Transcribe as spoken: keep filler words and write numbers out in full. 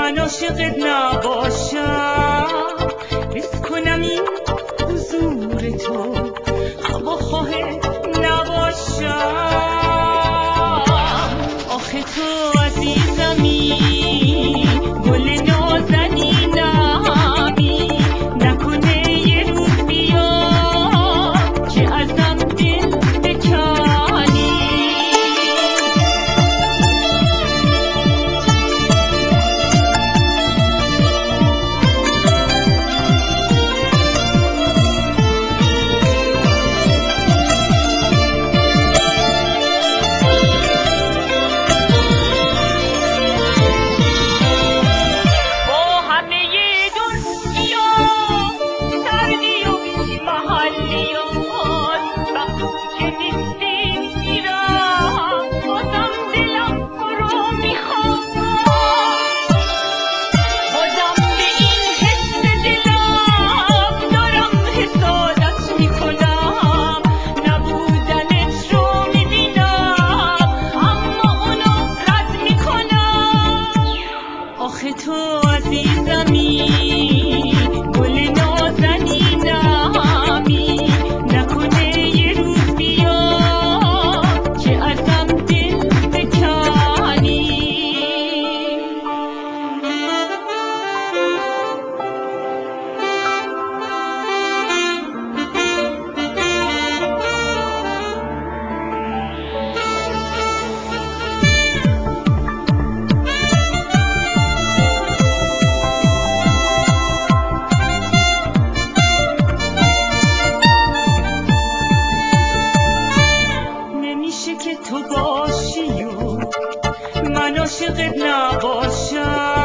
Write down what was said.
من عاشقت نباشم، حس کنم این حضور تو اما خواهد نباشم. آخه تو عزیزمی، گل نازنینمی، نکنه یه روز بیاد که ازم دل بکنی. آخه تو عزیزمی، گل نازنینمی، نکنه یه روز بیاد که ازم دل بکنی. که تو باشی و من عاشقت نباشم،